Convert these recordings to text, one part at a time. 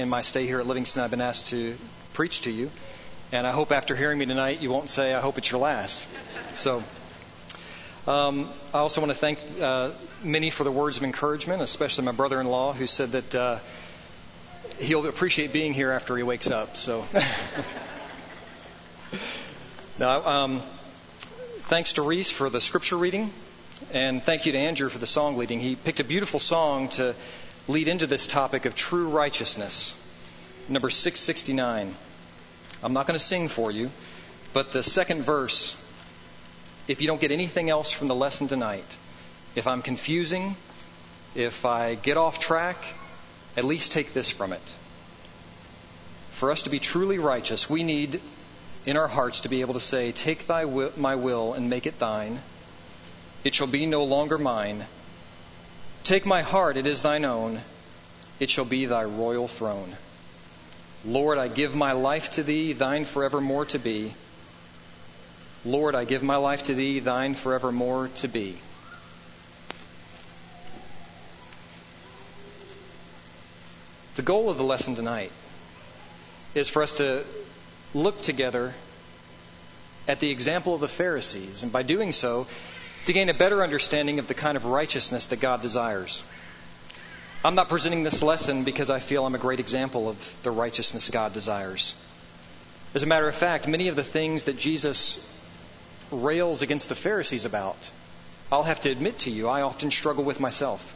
in my stay here at Livingston, I've been asked to preach to you. And I hope after hearing me tonight, you won't say, I hope it's your last. So I also want to thank Minnie for the words of encouragement, especially my brother-in-law, who said that he'll appreciate being here after he wakes up. So now, thanks to Reese for the scripture reading, and thank you to Andrew for the song leading. He picked a beautiful song to lead into this topic of true righteousness, number 669. I'm not going to sing for you, but the second verse, if you don't get anything else from the lesson tonight, if I'm confusing, if I get off track, at least take this from it. For us to be truly righteous, we need in our hearts to be able to say, take my will and make it thine. It shall be no longer mine. Take my heart, it is thine own. It shall be thy royal throne. Lord, I give my life to thee, thine forevermore to be. Lord, I give my life to thee, thine forevermore to be. The goal of the lesson tonight is for us to look together at the example of the Pharisees, and by doing so, to gain a better understanding of the kind of righteousness that God desires. I'm not presenting this lesson because I feel I'm a great example of the righteousness God desires. As a matter of fact, many of the things that Jesus rails against the Pharisees about, I'll have to admit to you, I often struggle with myself.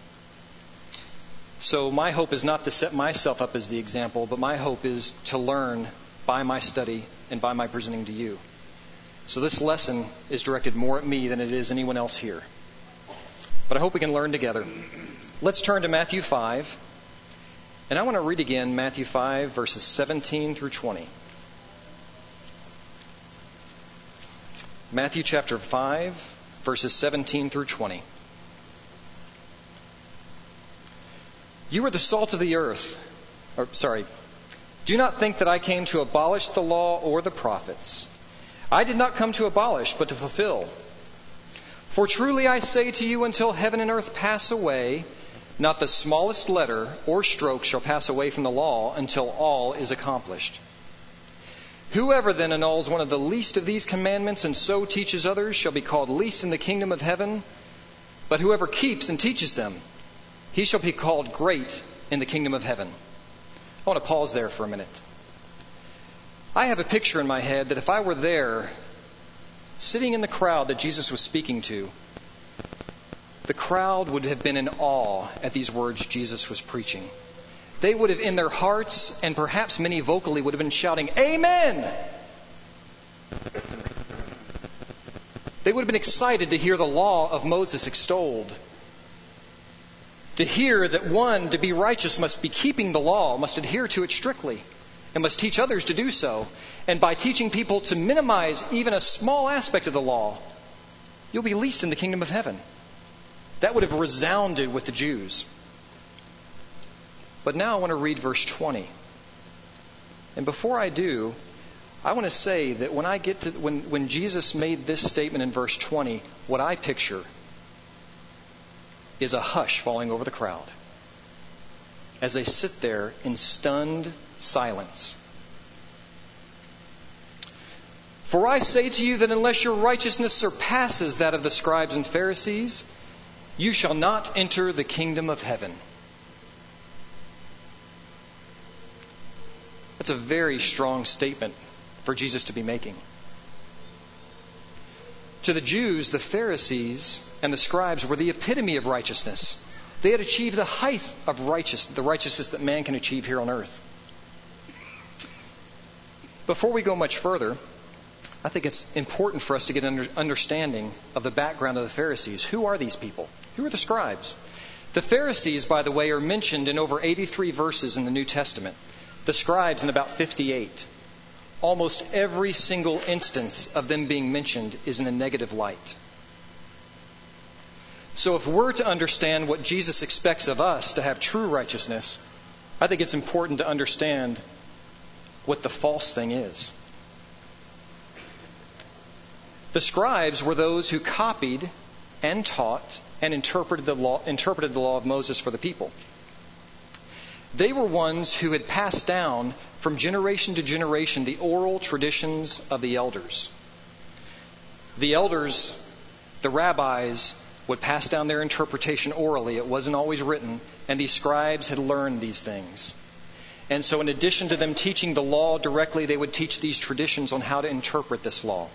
So my hope is not to set myself up as the example, but my hope is to learn by my study and by my presenting to you. So this lesson is directed more at me than it is anyone else here. But I hope we can learn together. Let's turn to Matthew 5. And I want to read again Matthew 5, verses 17 through 20. Matthew chapter 5, verses 17 through 20. You are the salt of the earth. Do not think that I came to abolish the law or the prophets. I did not come to abolish, but to fulfill. For truly I say to you, until heaven and earth pass away, not the smallest letter or stroke shall pass away from the law until all is accomplished. Whoever then annuls one of the least of these commandments and so teaches others shall be called least in the kingdom of heaven. But whoever keeps and teaches them, he shall be called great in the kingdom of heaven. I want to pause there for a minute. I have a picture in my head that if I were there, sitting in the crowd that Jesus was speaking to, the crowd would have been in awe at these words Jesus was preaching. They would have, in their hearts, and perhaps many vocally, would have been shouting, Amen! They would have been excited to hear the law of Moses extolled. To hear that one, to be righteous, must be keeping the law, must adhere to it strictly, and must teach others to do so. And by teaching people to minimize even a small aspect of the law, you'll be least in the kingdom of heaven. That would have resounded with the Jews. But now I want to read verse 20. And before I do, I want to say that when Jesus made this statement in verse 20, what I picture is a hush falling over the crowd as they sit there in stunned silence. For I say to you that unless your righteousness surpasses that of the scribes and Pharisees, you shall not enter the kingdom of heaven. That's a very strong statement for Jesus to be making. To the Jews, the Pharisees and the scribes were the epitome of righteousness. They had achieved the height of the righteousness that man can achieve here on earth. Before we go much further, I think it's important for us to get an understanding of the background of the Pharisees. Who are these people? Who are the scribes? The Pharisees, by the way, are mentioned in over 83 verses in the New Testament. The scribes in about 58. Almost every single instance of them being mentioned is in a negative light. So if we're to understand what Jesus expects of us to have true righteousness, I think it's important to understand what the false thing is. The scribes were those who copied and taught and interpreted the law of Moses for the people. They were ones who had passed down from generation to generation the oral traditions of the elders. The elders, the rabbis, would pass down their interpretation orally. It wasn't always written, and these scribes had learned these things. And so in addition to them teaching the law directly, they would teach these traditions on how to interpret this law.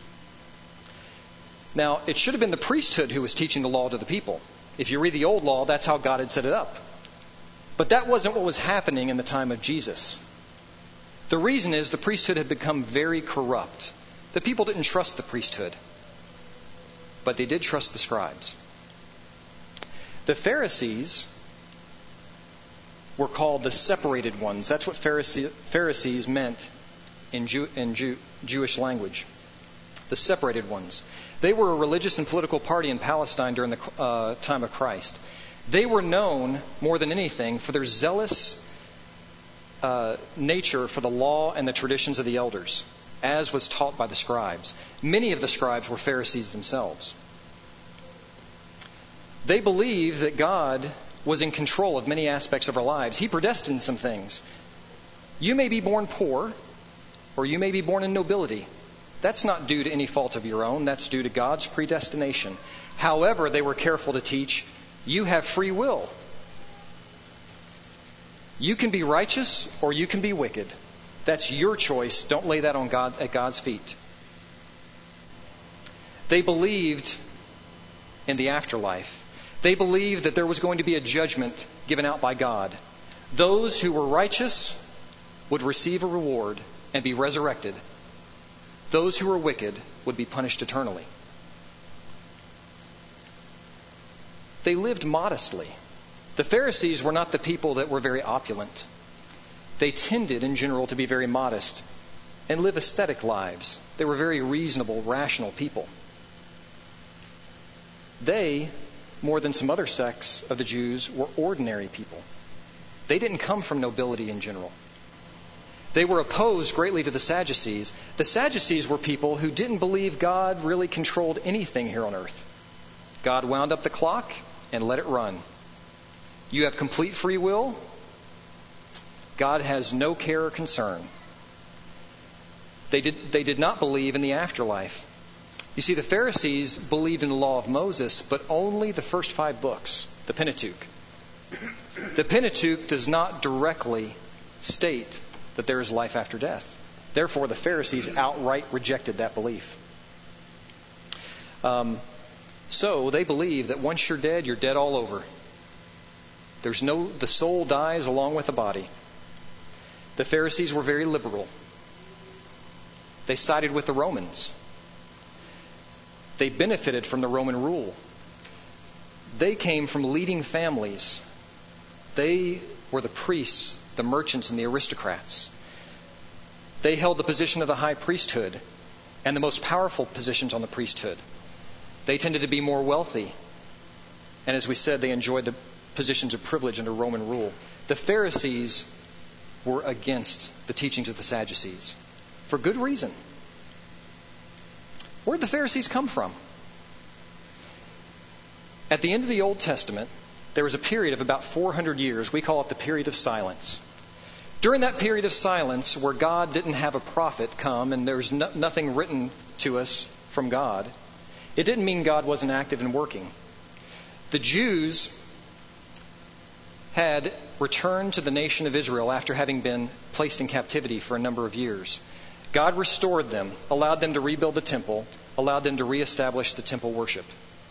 Now, it should have been the priesthood who was teaching the law to the people. If you read the old law, that's how God had set it up. But that wasn't what was happening in the time of Jesus. The reason is the priesthood had become very corrupt. The people didn't trust the priesthood, but they did trust the scribes. The Pharisees were called the separated ones. That's what Pharisees meant in Jewish language. The separated ones. They were a religious and political party in Palestine during the time of Christ. They were known more than anything for their zealous nature for the law and the traditions of the elders, as was taught by the scribes. Many of the scribes were Pharisees themselves. They believed that God was in control of many aspects of our lives. He predestined some things. You may be born poor, or you may be born in nobility. That's not due to any fault of your own. That's due to God's predestination. However, they were careful to teach, you have free will. You can be righteous or you can be wicked. That's your choice. Don't lay that on God at God's feet. They believed in the afterlife. They believed that there was going to be a judgment given out by God. Those who were righteous would receive a reward and be resurrected. Those who were wicked would be punished eternally. They lived modestly. The Pharisees were not the people that were very opulent. They tended, in general, to be very modest and live ascetic lives. They were very reasonable, rational people. They, more than some other sects of the Jews, were ordinary people. They didn't come from nobility in general. They were opposed greatly to the Sadducees. The Sadducees were people who didn't believe God really controlled anything here on earth. God wound up the clock and let it run. You have complete free will. God has no care or concern. They did not believe in the afterlife. You see, the Pharisees believed in the law of Moses, but only the first 5 books, the Pentateuch. The Pentateuch does not directly state that there is life after death. Therefore, the Pharisees outright rejected that belief. So they believe that once you're dead all over. The soul dies along with the body. The Pharisees were very liberal. They sided with the Romans. They benefited from the Roman rule. They came from leading families. They were the priests, the merchants, and the aristocrats. They held the position of the high priesthood and the most powerful positions on the priesthood. They tended to be more wealthy. And as we said, they enjoyed the positions of privilege under Roman rule. The Pharisees were against the teachings of the Sadducees for good reason. Where did the Pharisees come from? At the end of the Old Testament, there was a period of about 400 years. We call it the period of silence. During that period of silence, where God didn't have a prophet come and there's nothing written to us from God, it didn't mean God wasn't active and working. The Jews had returned to the nation of Israel after having been placed in captivity for a number of years. God restored them, allowed them to rebuild the temple, allowed them to reestablish the temple worship.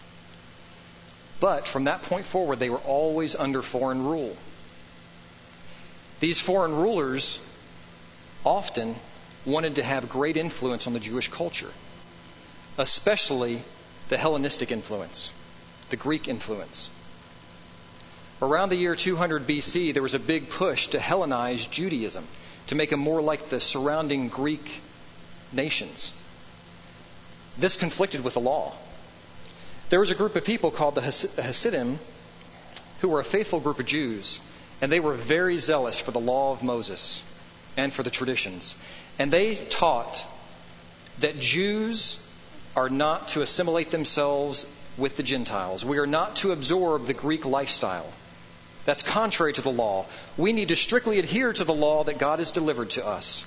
But from that point forward, they were always under foreign rule. These foreign rulers often wanted to have great influence on the Jewish culture, especially the Hellenistic influence, the Greek influence. Around the year 200 BC, there was a big push to Hellenize Judaism, to make them more like the surrounding Greek nations. This conflicted with the law. There was a group of people called the Hasidim who were a faithful group of Jews, and they were very zealous for the law of Moses and for the traditions. And they taught that Jews are not to assimilate themselves with the Gentiles. We are not to absorb the Greek lifestyle. That's contrary to the law. We need to strictly adhere to the law that God has delivered to us.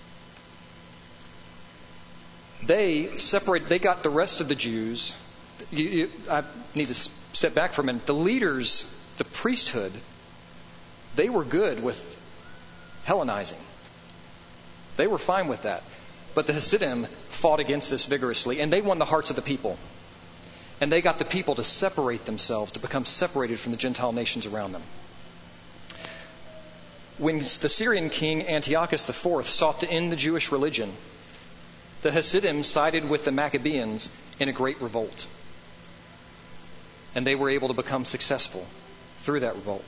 They got the rest of the Jews. I need to step back for a minute. The leaders, the priesthood, they were good with Hellenizing. They were fine with that. But the Hasidim fought against this vigorously, and they won the hearts of the people. And they got the people to separate themselves, to become separated from the Gentile nations around them. When the Syrian king Antiochus IV sought to end the Jewish religion, the Hasidim sided with the Maccabees in a great revolt. And they were able to become successful through that revolt.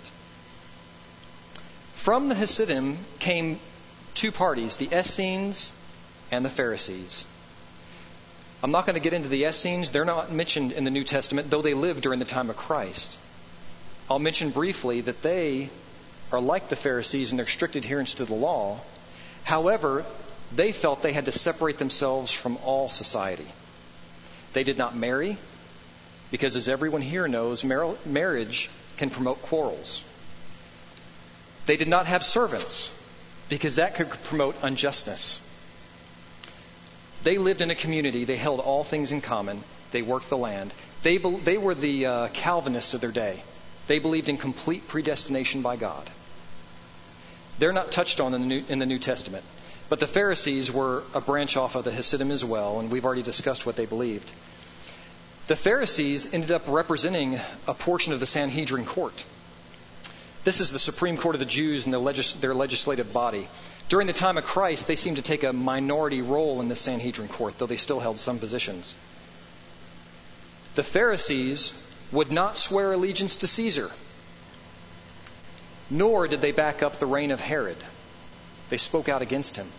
From the Hasidim came two parties, the Essenes and the Pharisees. I'm not going to get into the Essenes. They're not mentioned in the New Testament, though they lived during the time of Christ. I'll mention briefly that they are like the Pharisees in their strict adherence to the law. However, they felt they had to separate themselves from all society. They did not marry, because as everyone here knows, marriage can promote quarrels. They did not have servants, because that could promote unjustness. They lived in a community. They held all things in common. They worked the land. They were the Calvinists of their day. They believed in complete predestination by God. They're not touched on in the New Testament. But the Pharisees were a branch off of the Hasidim as well, and we've already discussed what they believed. The Pharisees ended up representing a portion of the Sanhedrin court. This is the Supreme Court of the Jews and their legislative body. During the time of Christ, they seemed to take a minority role in the Sanhedrin court, though they still held some positions. The Pharisees would not swear allegiance to Caesar, nor did they back up the reign of Herod. They spoke out against him.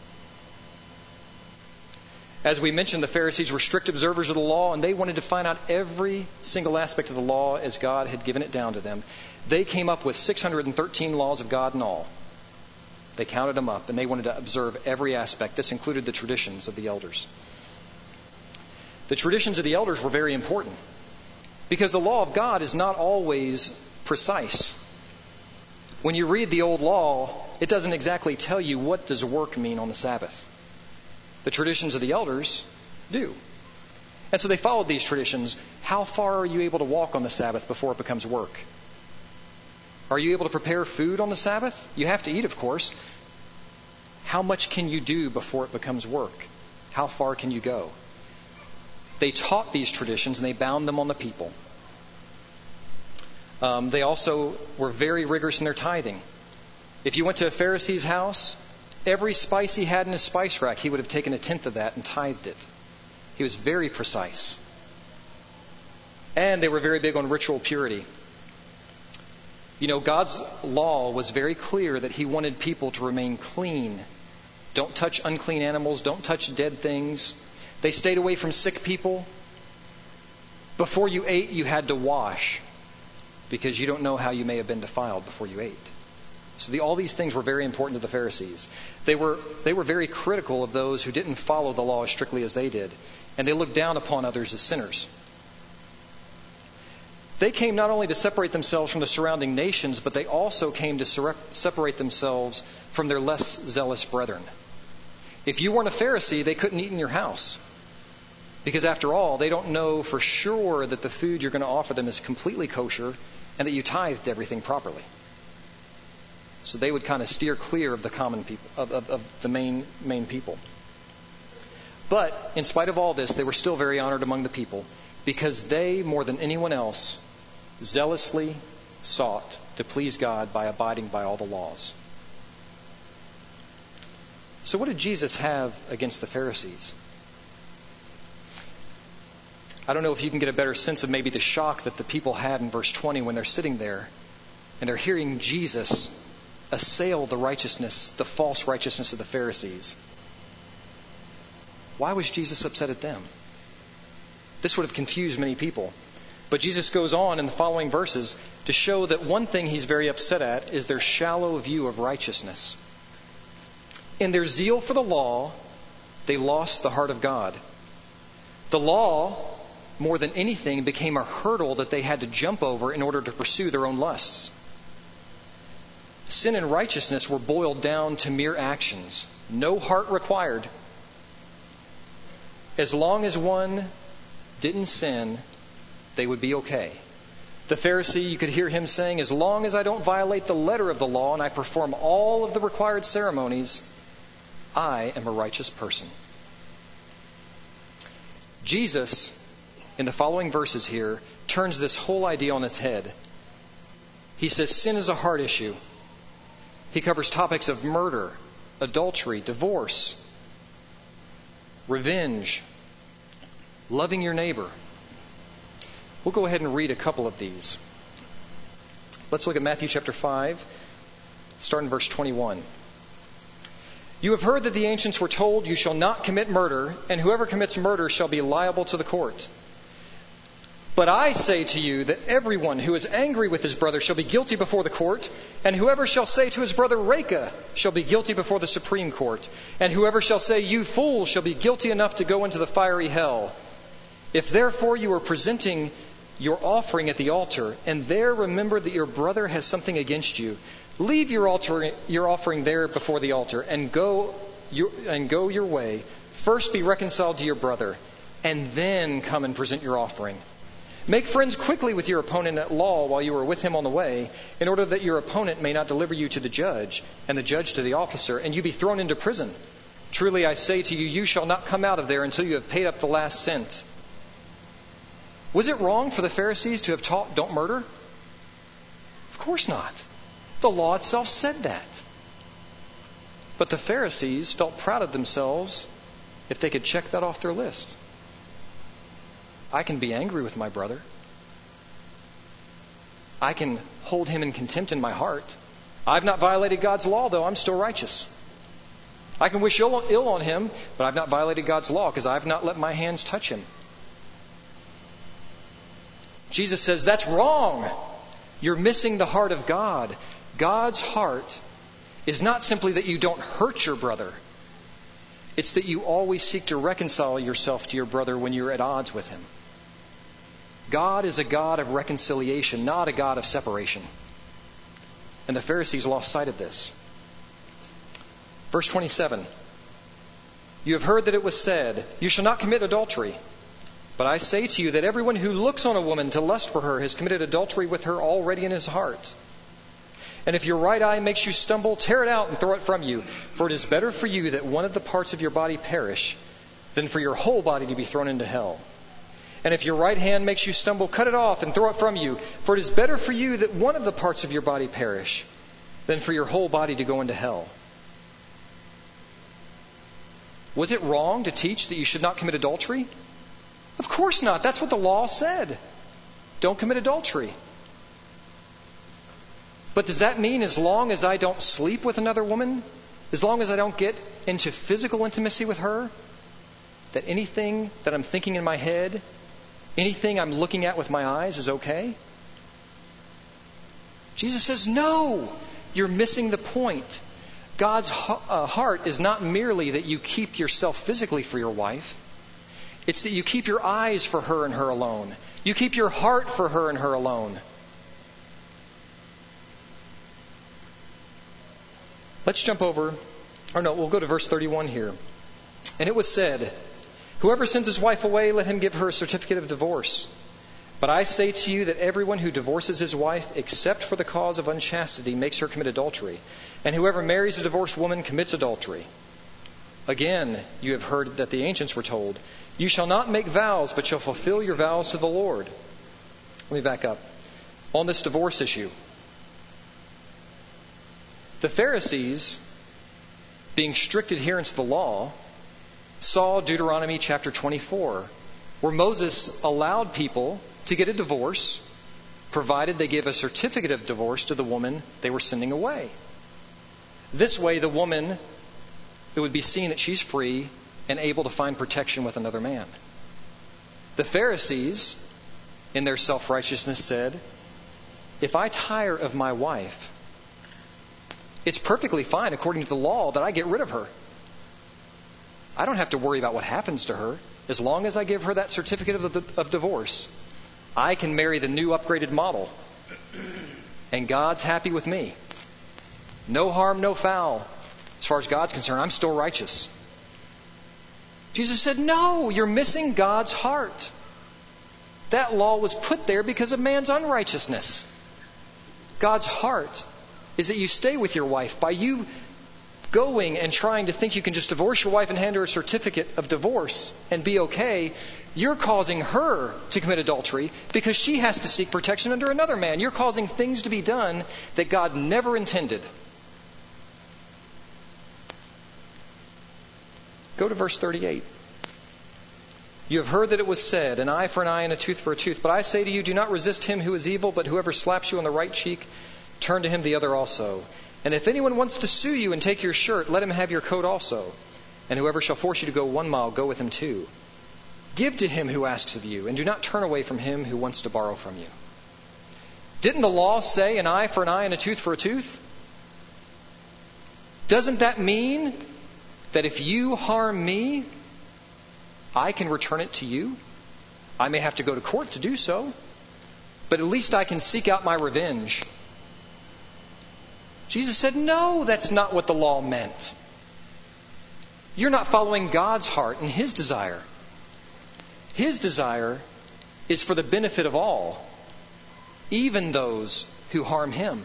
As we mentioned, the Pharisees were strict observers of the law, and they wanted to find out every single aspect of the law as God had given it down to them. They came up with 613 laws of God in all. They counted them up, and they wanted to observe every aspect. This included the traditions of the elders. The traditions of the elders were very important, because the law of God is not always precise. When you read the old law, it doesn't exactly tell you what does work mean on the Sabbath. The traditions of the elders do. And so they followed these traditions. How far are you able to walk on the Sabbath before it becomes work? Are you able to prepare food on the Sabbath? You have to eat, of course. How much can you do before it becomes work? How far can you go? They taught these traditions and they bound them on the people. They also were very rigorous in their tithing. If you went to a Pharisee's house, every spice he had in his spice rack, he would have taken a tenth of that and tithed it. He was very precise. And they were very big on ritual purity. You know, God's law was very clear that He wanted people to remain clean. Don't touch unclean animals. Don't touch dead things. They stayed away from sick people. Before you ate, you had to wash, because you don't know how you may have been defiled before you ate. So all these things were very important to the Pharisees. They were very critical of those who didn't follow the law as strictly as they did. And they looked down upon others as sinners. They came not only to separate themselves from the surrounding nations, but they also came to separate themselves from their less zealous brethren. If you weren't a Pharisee, they couldn't eat in your house. Because after all, they don't know for sure that the food you're going to offer them is completely kosher and that you tithed everything properly. So they would kind of steer clear of the common people, of the main people. But in spite of all this, they were still very honored among the people, because they, more than anyone else, zealously sought to please God by abiding by all the laws. So what did Jesus have against the Pharisees? I don't know if you can get a better sense of maybe the shock that the people had in verse 20 when they're sitting there and they're hearing Jesus assail the righteousness, the false righteousness of the Pharisees. Why was Jesus upset at them? This would have confused many people. But Jesus goes on in the following verses to show that one thing He's very upset at is their shallow view of righteousness. In their zeal for the law, they lost the heart of God. The law, more than anything, became a hurdle that they had to jump over in order to pursue their own lusts. sin and righteousness were boiled down to mere actions. No heart required. As long as one didn't sin, they would be okay. The Pharisee, you could hear him saying, as long as I don't violate the letter of the law and I perform all of the required ceremonies, I am a righteous person. Jesus, in the following verses here, turns this whole idea on its head. He says sin is a heart issue. He covers topics of murder, adultery, divorce, revenge, loving your neighbor. We'll go ahead and read a couple of these. Let's look at Matthew chapter 5, starting verse 21. You have heard that the ancients were told, you shall not commit murder, and whoever commits murder shall be liable to the court. But I say to you that everyone who is angry with his brother shall be guilty before the court, and whoever shall say to his brother, Raca, shall be guilty before the Supreme Court, and whoever shall say, you fool, shall be guilty enough to go into the fiery hell. If therefore you are presenting your offering at the altar, and there remember that your brother has something against you, leave your offering there before the altar, and go your way. First be reconciled to your brother, and then come and present your offering. Make friends quickly with your opponent at law while you are with him on the way, in order that your opponent may not deliver you to the judge, and the judge to the officer, and you be thrown into prison. Truly I say to you, you shall not come out of there until you have paid up the last cent. Was it wrong for the Pharisees to have taught, don't murder? Of course not. The law itself said that. But the Pharisees felt proud of themselves if they could check that off their list. I can be angry with my brother. I can hold him in contempt in my heart. I've not violated God's law, though. I'm still righteous. I can wish ill on him, but I've not violated God's law because I've not let my hands touch him. Jesus says, that's wrong. You're missing the heart of God. God's heart is not simply that you don't hurt your brother. It's that you always seek to reconcile yourself to your brother when you're at odds with him. God is a God of reconciliation, not a God of separation. And the Pharisees lost sight of this. Verse 27. You have heard that it was said, you shall not commit adultery. But I say to you that everyone who looks on a woman to lust for her has committed adultery with her already in his heart. And if your right eye makes you stumble, tear it out and throw it from you. For it is better for you that one of the parts of your body perish than for your whole body to be thrown into hell. And if your right hand makes you stumble, cut it off and throw it from you. For it is better for you that one of the parts of your body perish than for your whole body to go into hell. Was it wrong to teach that you should not commit adultery? Of course not. That's what the law said. Don't commit adultery. But does that mean as long as I don't sleep with another woman, as long as I don't get into physical intimacy with her, that anything that I'm thinking in my head, anything I'm looking at with my eyes is okay? Jesus says, no, you're missing the point. God's heart is not merely that you keep yourself physically for your wife. It's that you keep your eyes for her and her alone. You keep your heart for her and her alone. Let's jump over, we'll go to verse 31 here. And it was said, whoever sends his wife away, let him give her a certificate of divorce. But I say to you that everyone who divorces his wife, except for the cause of unchastity, makes her commit adultery. And whoever marries a divorced woman commits adultery. Again, you have heard that the ancients were told, you shall not make vows, but shall fulfill your vows to the Lord. Let me back up. On this divorce issue, the Pharisees, being strict adherents to the law, saw Deuteronomy chapter 24, where Moses allowed people to get a divorce, provided they give a certificate of divorce to the woman they were sending away. This way, the woman, it would be seen that she's free and able to find protection with another man. The Pharisees, in their self-righteousness, said, if I tire of my wife, it's perfectly fine according to the law that I get rid of her. I don't have to worry about what happens to her. As long as I give her that certificate of divorce, I can marry the new upgraded model. And God's happy with me. No harm, no foul. As far as God's concerned, I'm still righteous. Jesus said, no, you're missing God's heart. That law was put there because of man's unrighteousness. God's heart is that you stay with your wife. By you going and trying to think you can just divorce your wife and hand her a certificate of divorce and be okay, you're causing her to commit adultery because she has to seek protection under another man. You're causing things to be done that God never intended. Go to verse 38. You have heard that it was said, an eye for an eye and a tooth for a tooth. But I say to you, do not resist him who is evil, but whoever slaps you on the right cheek, turn to him the other also. And if anyone wants to sue you and take your shirt, let him have your coat also. And whoever shall force you to go 1 mile, go with him 2. Give to him who asks of you, and do not turn away from him who wants to borrow from you. Didn't the law say an eye for an eye and a tooth for a tooth? Doesn't that mean that if you harm me, I can return it to you? I may have to go to court to do so, but at least I can seek out my revenge. Jesus said, no, that's not what the law meant. You're not following God's heart and His desire. His desire is for the benefit of all, even those who harm Him.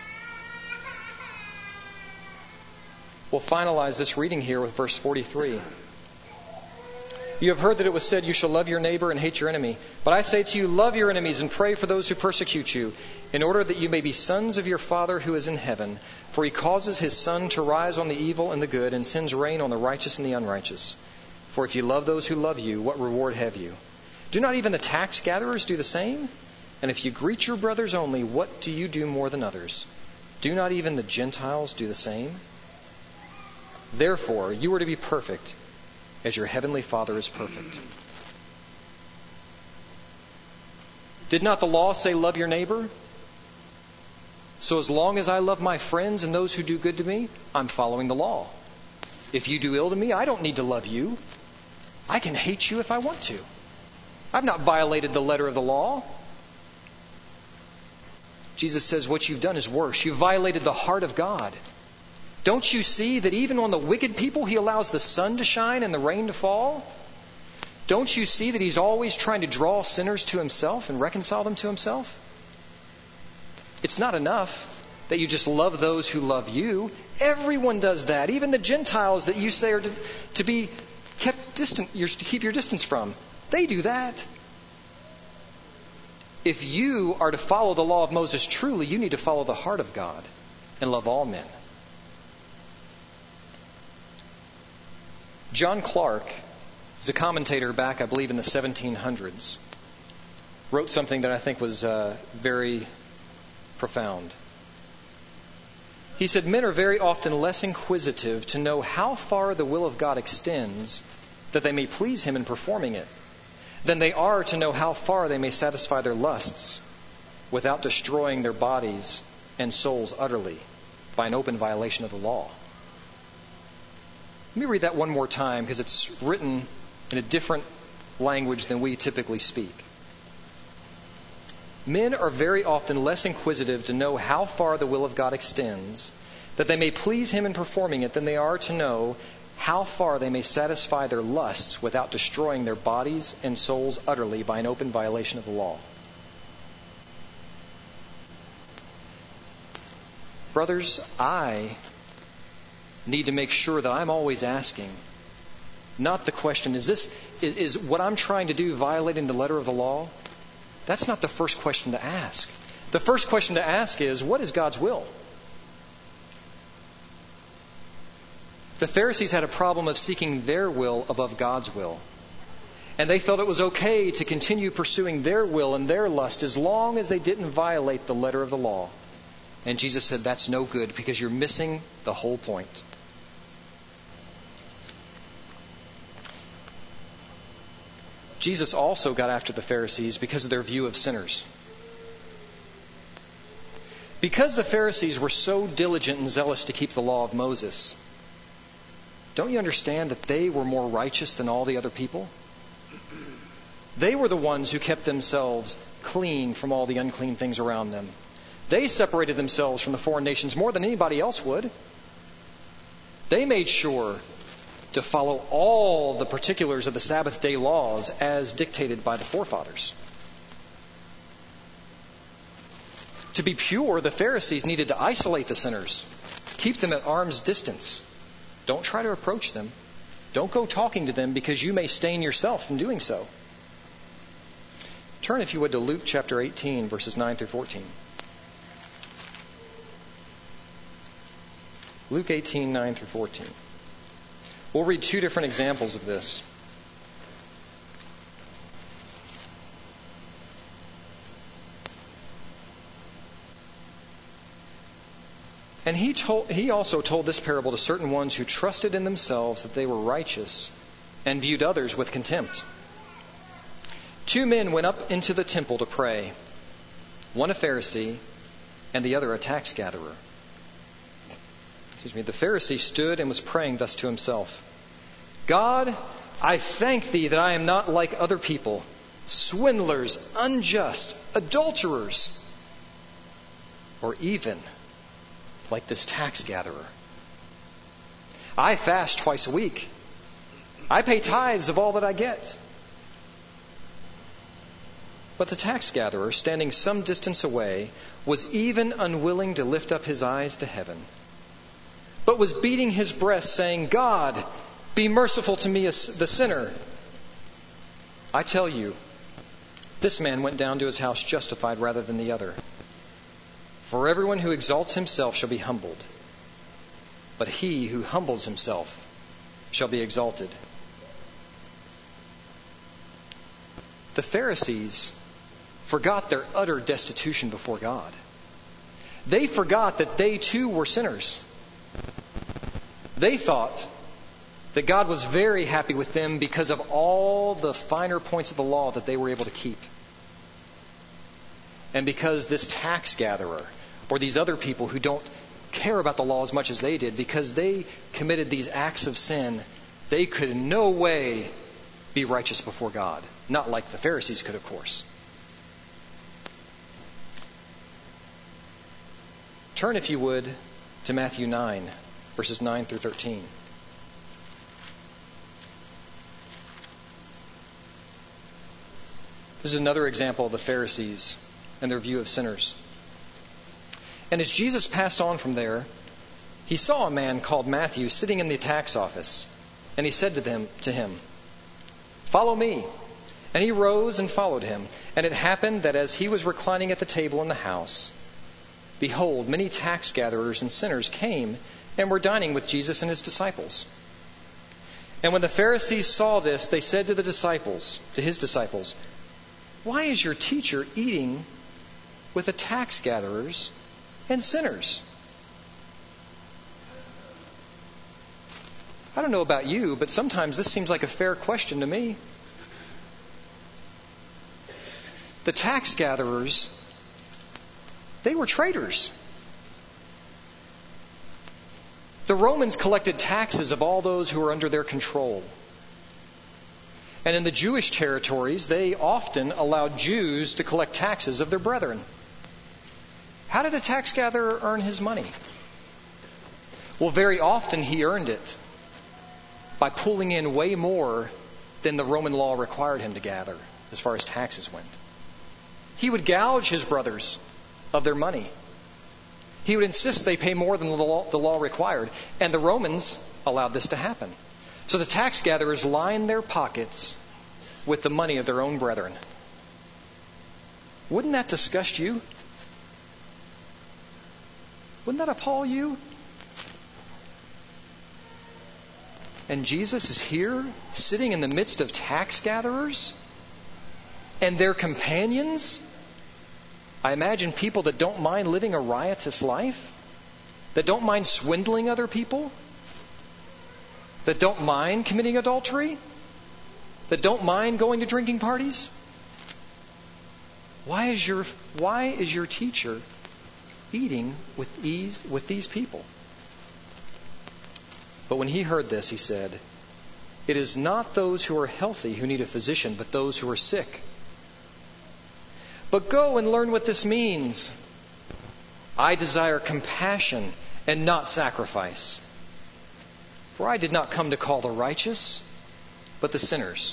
We'll finalize this reading here with verse 43. You have heard that it was said, you shall love your neighbor and hate your enemy. But I say to you, love your enemies and pray for those who persecute you, in order that you may be sons of your Father who is in heaven. For He causes His sun to rise on the evil and the good, and sends rain on the righteous and the unrighteous. For if you love those who love you, what reward have you? Do not even the tax gatherers do the same? And if you greet your brothers only, what do you do more than others? Do not even the Gentiles do the same? Therefore, you are to be perfect, as your heavenly Father is perfect. Did not the law say, love your neighbor? So as long as I love my friends and those who do good to me, I'm following the law. If you do ill to me, I don't need to love you. I can hate you if I want to. I've not violated the letter of the law. Jesus says what you've done is worse. You've violated the heart of God. Don't you see that even on the wicked people He allows the sun to shine and the rain to fall? Don't you see that He's always trying to draw sinners to Himself and reconcile them to Himself? It's not enough that you just love those who love you. Everyone does that. Even the Gentiles that you say are to be kept distant, you're to keep your distance from. They do that. If you are to follow the law of Moses truly, you need to follow the heart of God and love all men. John Clarke is a commentator back, I believe, in the 1700s. Wrote something that I think was very profound. He said, men are very often less inquisitive to know how far the will of God extends that they may please Him in performing it, than they are to know how far they may satisfy their lusts without destroying their bodies and souls utterly by an open violation of the law. Let me read that one more time because it's written in a different language than we typically speak. Men are very often less inquisitive to know how far the will of God extends, that they may please Him in performing it, than they are to know how far they may satisfy their lusts without destroying their bodies and souls utterly by an open violation of the law. Brothers, I need to make sure that I'm always asking, not the question, is what I'm trying to do violating the letter of the law? That's not the first question to ask. The first question to ask is, what is God's will? The Pharisees had a problem of seeking their will above God's will. And they felt it was okay to continue pursuing their will and their lust as long as they didn't violate the letter of the law. And Jesus said, that's no good because you're missing the whole point. Jesus also got after the Pharisees because of their view of sinners. Because the Pharisees were so diligent and zealous to keep the law of Moses, don't you understand that they were more righteous than all the other people? They were the ones who kept themselves clean from all the unclean things around them. They separated themselves from the foreign nations more than anybody else would. They made sure to follow all the particulars of the Sabbath day laws as dictated by the forefathers. To be pure, the Pharisees needed to isolate the sinners, keep them at arm's distance. Don't try to approach them. Don't go talking to them because you may stain yourself in doing so. Turn, if you would, to Luke chapter 18, verses 9 through 14. Luke 18, 9 through 14. We'll read two different examples of this. And he also told this parable to certain ones who trusted in themselves that they were righteous and viewed others with contempt. 2 men went up into the temple to pray, one a Pharisee and the other a tax gatherer. The Pharisee stood and was praying thus to himself: God, I thank thee that I am not like other people, swindlers, unjust, adulterers, or even like this tax gatherer. I fast twice a week. I pay tithes of all that I get. But the tax gatherer, standing some distance away, was even unwilling to lift up his eyes to heaven, but was beating his breast, saying, God, be merciful to me, the sinner. I tell you, this man went down to his house justified rather than the other. For everyone who exalts himself shall be humbled, but he who humbles himself shall be exalted. The Pharisees forgot their utter destitution before God. They forgot that they too were sinners. They thought that God was very happy with them because of all the finer points of the law that they were able to keep. And because this tax gatherer, or these other people who don't care about the law as much as they did, because they committed these acts of sin, they could in no way be righteous before God. Not like the Pharisees could, of course. Turn, if you would, to Matthew 9, verses 9 through 13. This is another example of the Pharisees and their view of sinners. And as Jesus passed on from there, he saw a man called Matthew sitting in the tax office. And he said to him, Follow me. And he rose and followed him. And it happened that as he was reclining at the table in the house, behold, many tax gatherers and sinners came and were dining with Jesus and his disciples. And when the Pharisees saw this, they said to his disciples, Why is your teacher eating with the tax gatherers and sinners? I don't know about you, but sometimes this seems like a fair question to me. The tax gatherers, they were traitors. The Romans collected taxes of all those who were under their control. And in the Jewish territories, they often allowed Jews to collect taxes of their brethren. How did a tax gatherer earn his money? Well, very often he earned it by pulling in way more than the Roman law required him to gather as far as taxes went. He would gouge his brothers of their money. He would insist they pay more than the law required. And the Romans allowed this to happen. So the tax gatherers lined their pockets with the money of their own brethren. Wouldn't that disgust you? Wouldn't that appall you? And Jesus is here, sitting in the midst of tax gatherers and their companions. I imagine people that don't mind living a riotous life, that don't mind swindling other people, that don't mind committing adultery, that don't mind going to drinking parties. Why is your teacher eating with these people? But when he heard this, he said, It is not those who are healthy who need a physician, but those who are sick. But go and learn what this means. I desire compassion and not sacrifice. For I did not come to call the righteous, but the sinners.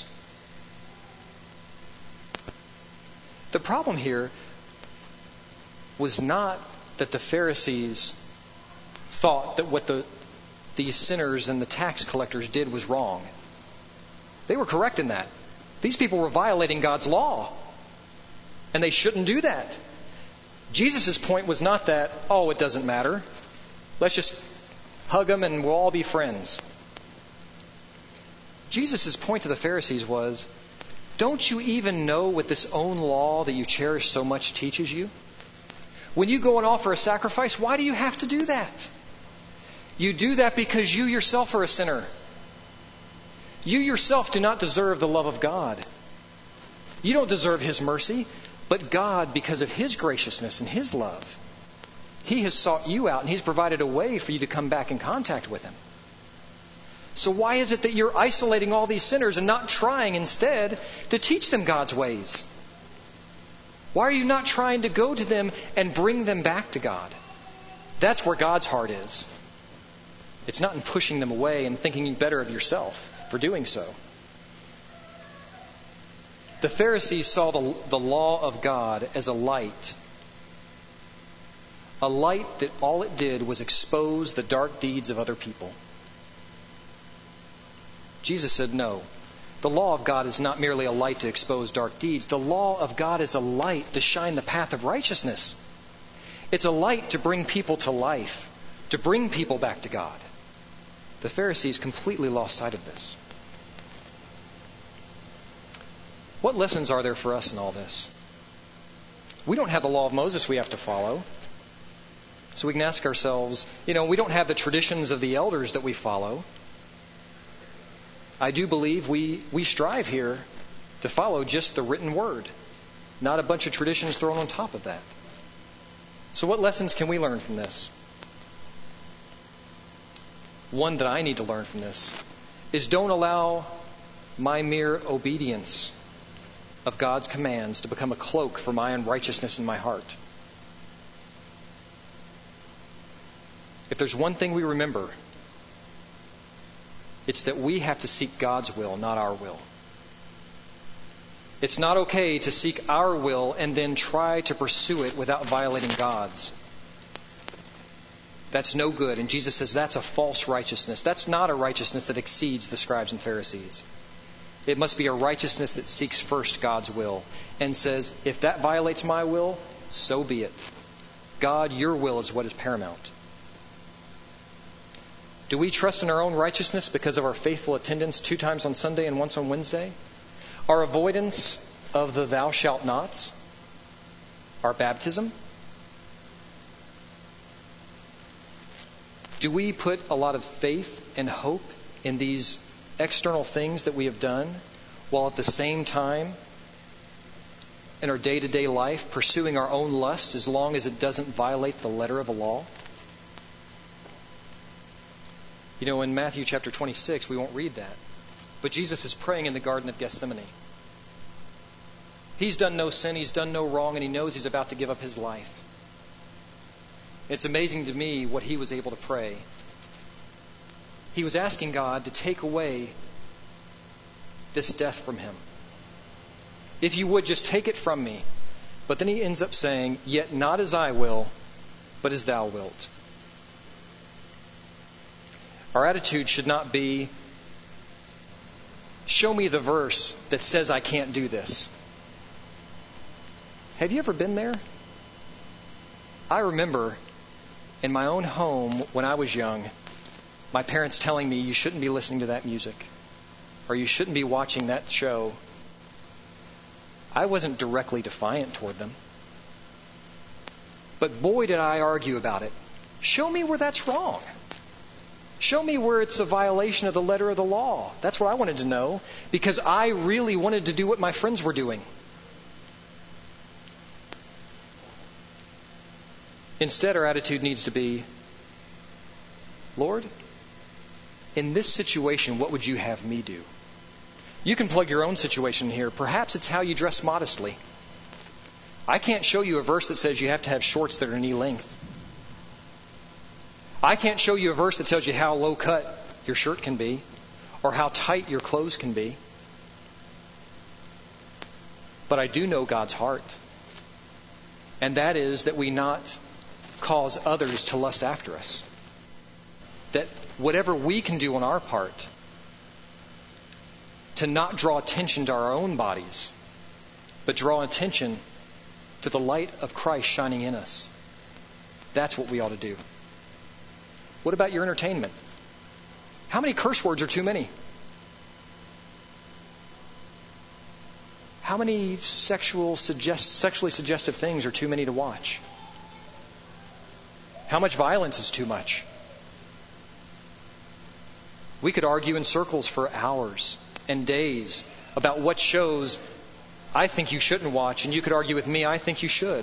The problem here was not that the Pharisees thought that what these sinners and the tax collectors did was wrong. They were correct in that. These people were violating God's law, and they shouldn't do that. Jesus' point was not that, oh, it doesn't matter. Let's just hug them and we'll all be friends. Jesus' point to the Pharisees was, don't you even know what this own law that you cherish so much teaches you? When you go and offer a sacrifice, why do you have to do that? You do that because you yourself are a sinner. You yourself do not deserve the love of God. You don't deserve His mercy, but God, because of His graciousness and His love, He has sought you out and He's provided a way for you to come back in contact with Him. So why is it that you're isolating all these sinners and not trying instead to teach them God's ways? Why are you not trying to go to them and bring them back to God? That's where God's heart is. It's not in pushing them away and thinking better of yourself for doing so. The Pharisees saw the law of God as a light that all it did was expose the dark deeds of other people. Jesus said, no. The law of God is not merely a light to expose dark deeds. The law of God is a light to shine the path of righteousness. It's a light to bring people to life, to bring people back to God. The Pharisees completely lost sight of this. What lessons are there for us in all this? We don't have the law of Moses we have to follow. So we can ask ourselves, we don't have the traditions of the elders that we follow. I do believe we strive here to follow just the written word, not a bunch of traditions thrown on top of that. So what lessons can we learn from this? One that I need to learn from this is don't allow my mere obedience of God's commands to become a cloak for my unrighteousness in my heart. If there's one thing we remember, it's that we have to seek God's will, not our will. It's not okay to seek our will and then try to pursue it without violating God's. That's no good. And Jesus says that's a false righteousness. That's not a righteousness that exceeds the scribes and Pharisees. It must be a righteousness that seeks first God's will and says, if that violates my will, so be it. God, your will is what is paramount. Do we trust in our own righteousness because of our faithful attendance 2 times on Sunday and once on Wednesday? Our avoidance of the thou shalt nots? Our baptism? Do we put a lot of faith and hope in these external things that we have done, while at the same time, in our day-to-day life, pursuing our own lust as long as it doesn't violate the letter of the law? In Matthew chapter 26, we won't read that. But Jesus is praying in the Garden of Gethsemane. He's done no sin, he's done no wrong, and he knows he's about to give up his life. It's amazing to me what he was able to pray. He was asking God to take away this death from him. If you would, just take it from me. But then he ends up saying, yet not as I will, but as thou wilt. Our attitude should not be, show me the verse that says I can't do this. Have you ever been there? I remember in my own home when I was young, my parents telling me you shouldn't be listening to that music or you shouldn't be watching that show. I wasn't directly defiant toward them. But boy, did I argue about it. Show me where that's wrong. Show me where it's a violation of the letter of the law. That's what I wanted to know, because I really wanted to do what my friends were doing. Instead, our attitude needs to be, Lord, in this situation, what would you have me do? You can plug your own situation here. Perhaps it's how you dress modestly. I can't show you a verse that says you have to have shorts that are knee length. I can't show you a verse that tells you how low cut your shirt can be or how tight your clothes can be. But I do know God's heart. And that is that we not cause others to lust after us. That whatever we can do on our part to not draw attention to our own bodies, but draw attention to the light of Christ shining in us. That's what we ought to do. What about your entertainment? How many curse words are too many? How many sexually suggestive things are too many to watch? How much violence is too much? We could argue in circles for hours and days about what shows I think you shouldn't watch, and you could argue with me, I think you should.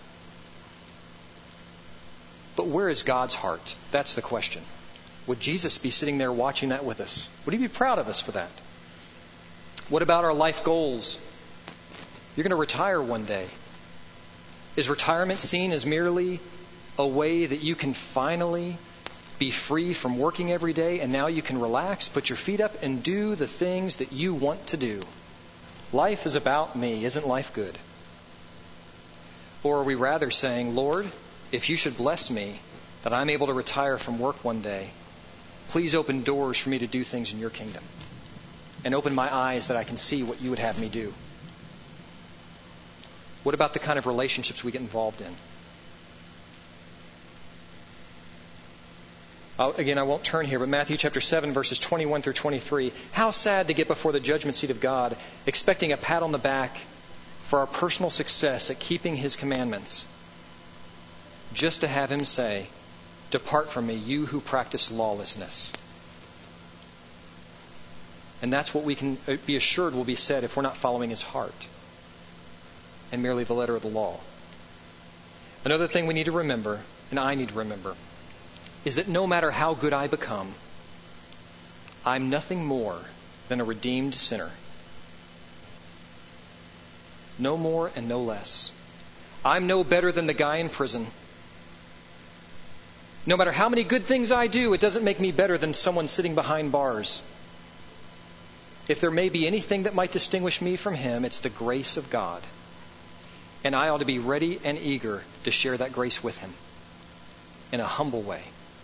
But where is God's heart? That's the question. Would Jesus be sitting there watching that with us? Would He be proud of us for that? What about our life goals? You're going to retire one day. Is retirement seen as merely a way that you can finally be free from working every day and now you can relax, put your feet up, and do the things that you want to do? Life is about me. Isn't life good? Or are we rather saying, Lord, if you should bless me that I'm able to retire from work one day, please open doors for me to do things in your kingdom and open my eyes that I can see what you would have me do? What about the kind of relationships we get involved in? Again, I won't turn here, but Matthew chapter 7, verses 21 through 23. How sad to get before the judgment seat of God, expecting a pat on the back for our personal success at keeping His commandments, just to have Him say, "Depart from me, you who practice lawlessness." And that's what we can be assured will be said if we're not following His heart and merely the letter of the law. Another thing we need to remember, and I need to remember, is that no matter how good I become, I'm nothing more than a redeemed sinner. No more and no less. I'm no better than the guy in prison. No matter how many good things I do, it doesn't make me better than someone sitting behind bars. If there may be anything that might distinguish me from him, it's the grace of God. And I ought to be ready and eager to share that grace with him in a humble way.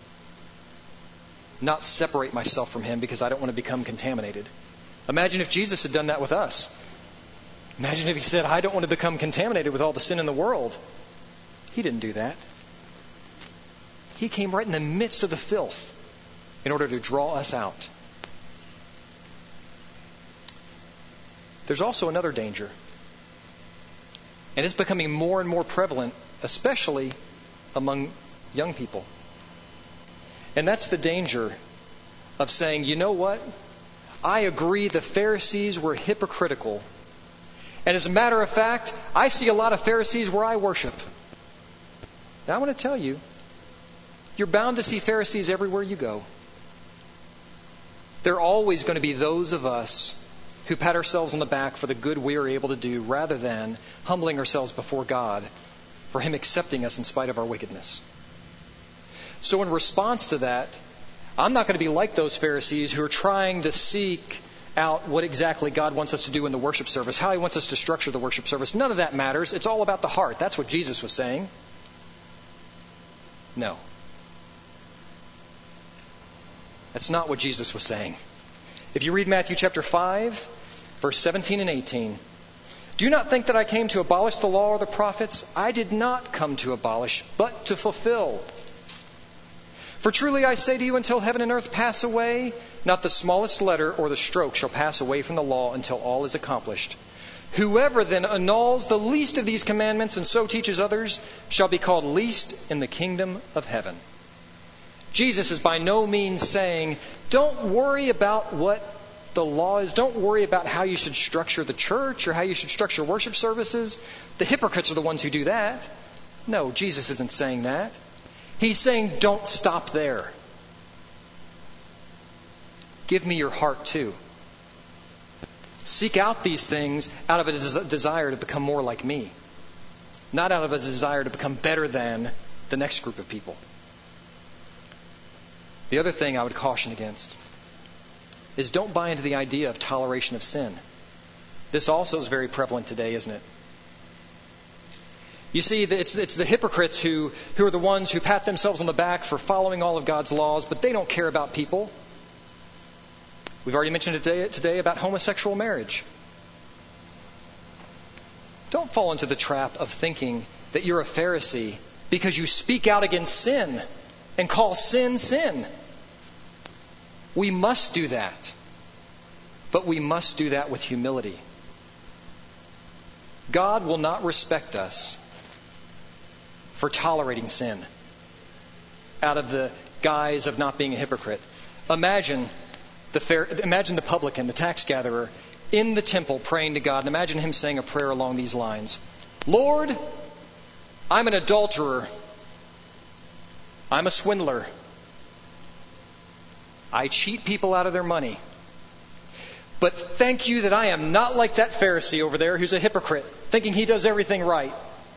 Not separate myself from him because I don't want to become contaminated. Imagine if Jesus had done that with us. Imagine if He said, I don't want to become contaminated with all the sin in the world. He didn't do that. He came right in the midst of the filth in order to draw us out. There's also another danger. And it's becoming more and more prevalent, especially among young people. And that's the danger of saying, you know what? I agree the Pharisees were hypocritical. And as a matter of fact, I see a lot of Pharisees where I worship. Now I want to tell you, you're bound to see Pharisees everywhere you go. There are always going to be those of us who pat ourselves on the back for the good we are able to do rather than humbling ourselves before God for Him accepting us in spite of our wickedness. So in response to that, I'm not going to be like those Pharisees who are trying to seek out what exactly God wants us to do in the worship service, how He wants us to structure the worship service. None of that matters. It's all about the heart. That's what Jesus was saying. No. That's not what Jesus was saying. If you read Matthew chapter 5, verse 17 and 18, do not think that I came to abolish the law or the prophets. I did not come to abolish, but to fulfill. For truly I say to you, until heaven and earth pass away, not the smallest letter or the stroke shall pass away from the law until all is accomplished. Whoever then annuls the least of these commandments and so teaches others shall be called least in the kingdom of heaven. Jesus is by no means saying, don't worry about what the law is. Don't worry about how you should structure the church or how you should structure worship services. The hypocrites are the ones who do that. No, Jesus isn't saying that. He's saying, don't stop there. Give me your heart too. Seek out these things out of a desire to become more like me. Not out of a desire to become better than the next group of people. The other thing I would caution against is don't buy into the idea of toleration of sin. This also is very prevalent today, isn't it? You see, it's the hypocrites who are the ones who pat themselves on the back for following all of God's laws, but they don't care about people. We've already mentioned today about homosexual marriage. Don't fall into the trap of thinking that you're a Pharisee because you speak out against sin and call sin, sin. We must do that. But we must do that with humility. God will not respect us for tolerating sin out of the guise of not being a hypocrite. Imagine the publican, the tax gatherer, in the temple praying to God. And imagine him saying a prayer along these lines. Lord, I'm an adulterer. I'm a swindler. I cheat people out of their money. But thank you that I am not like that Pharisee over there who's a hypocrite, thinking he does everything right.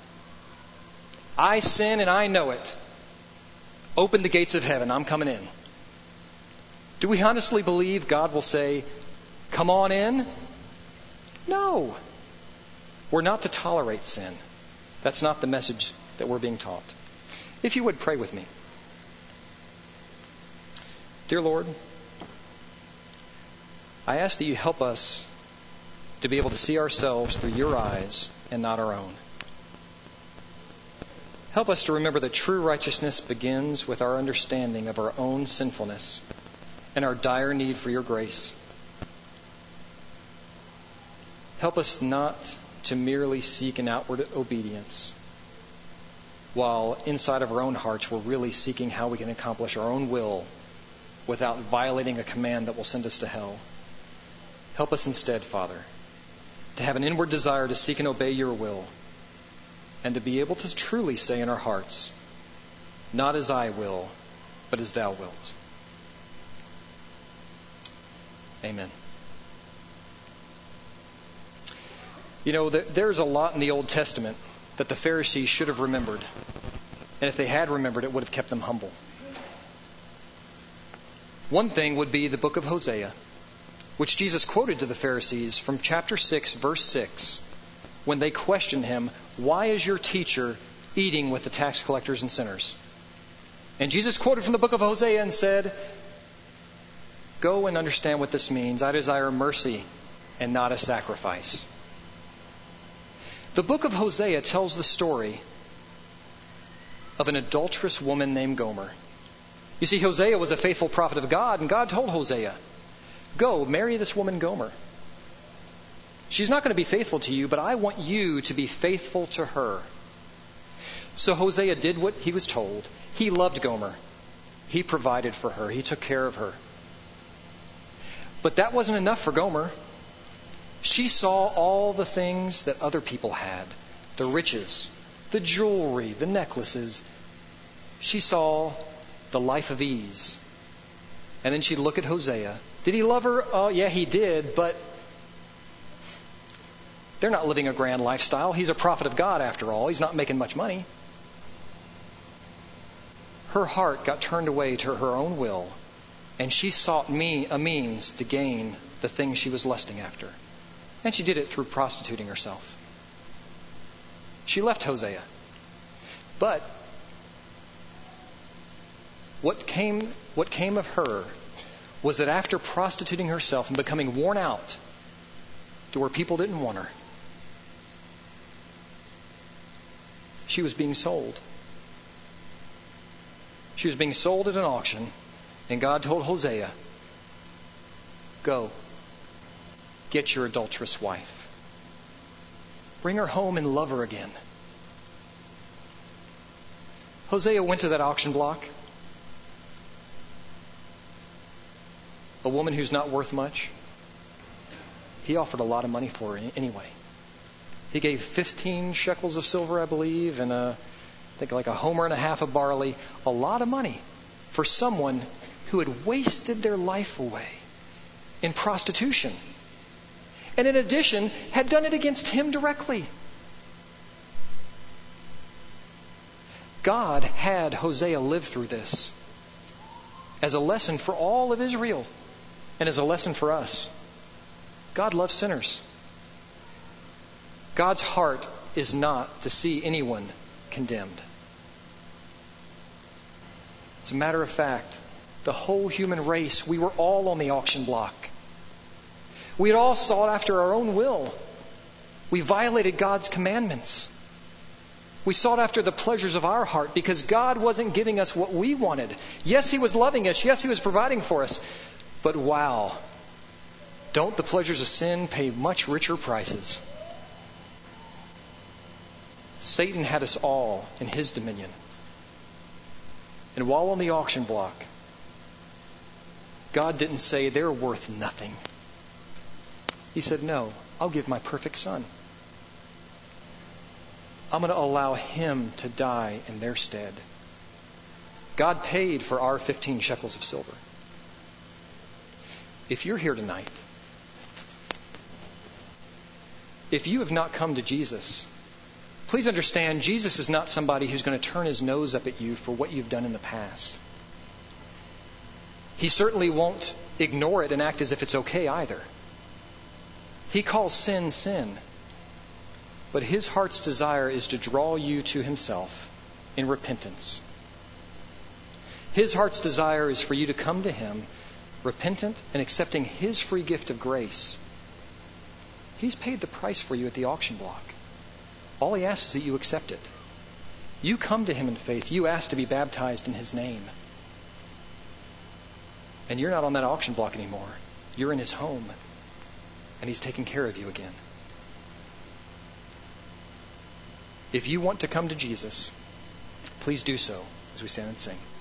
I sin and I know it. Open the gates of heaven. I'm coming in. Do we honestly believe God will say, come on in? No. We're not to tolerate sin. That's not the message that we're being taught. If you would, pray with me. Dear Lord, I ask that you help us to be able to see ourselves through your eyes and not our own. Help us to remember that true righteousness begins with our understanding of our own sinfulness and our dire need for your grace. Help us not to merely seek an outward obedience, while inside of our own hearts we're really seeking how we can accomplish our own will without violating a command that will send us to hell. Help us instead, Father, to have an inward desire to seek and obey your will, and to be able to truly say in our hearts, not as I will, but as thou wilt. Amen. You know, there's a lot in the Old Testament that the Pharisees should have remembered. And if they had remembered, it would have kept them humble. One thing would be the book of Hosea, which Jesus quoted to the Pharisees from chapter 6, verse 6, when they questioned him, why is your teacher eating with the tax collectors and sinners? And Jesus quoted from the book of Hosea and said, go and understand what this means. I desire mercy and not a sacrifice. The book of Hosea tells the story of an adulterous woman named Gomer. You see, Hosea was a faithful prophet of God, and God told Hosea, go, marry this woman Gomer. She's not going to be faithful to you, but I want you to be faithful to her. So Hosea did what he was told. He loved Gomer. He provided for her. He took care of her. But that wasn't enough for Gomer. She saw all the things that other people had. The riches, the jewelry, the necklaces. She saw the life of ease. And then she'd look at Hosea. Did he love her? Oh, yeah, he did, but they're not living a grand lifestyle. He's a prophet of God after all. He's not making much money. Her heart got turned away to her own will, and she sought a means to gain the thing she was lusting after. And she did it through prostituting herself. She left Hosea. But what came of her was that after prostituting herself and becoming worn out to where people didn't want her, she was being sold. She was being sold at an auction, and God told Hosea, go, get your adulterous wife. Bring her home and love her again. Hosea went to that auction block. A woman who's not worth much. He offered a lot of money for her anyway. He gave 15 shekels of silver, I believe, and I think like a homer and a half of barley. A lot of money for someone who had wasted their life away in prostitution. And in addition, had done it against him directly. God had Hosea live through this. as a lesson for all of Israel and as a lesson for us. God loves sinners. God's heart is not to see anyone condemned. As a matter of fact, the whole human race, we were all on the auction block. We had all sought after our own will. We violated God's commandments. We sought after the pleasures of our heart because God wasn't giving us what we wanted. Yes, He was loving us. Yes, He was providing for us. But wow, don't the pleasures of sin pay much richer prices? Satan had us all in his dominion. And while on the auction block, God didn't say they're worth nothing. He said, no, I'll give my perfect Son. I'm going to allow Him to die in their stead. God paid for our 15 shekels of silver. If you're here tonight, if you have not come to Jesus, please understand, Jesus is not somebody who's going to turn His nose up at you for what you've done in the past. He certainly won't ignore it and act as if it's okay either. He calls sin, sin. But His heart's desire is to draw you to Himself in repentance. His heart's desire is for you to come to Him, repentant and accepting His free gift of grace. He's paid the price for you at the auction block. All He asks is that you accept it. You come to Him in faith. You ask to be baptized in His name. And you're not on that auction block anymore. You're in His home. And He's taking care of you again. If you want to come to Jesus, please do so as we stand and sing.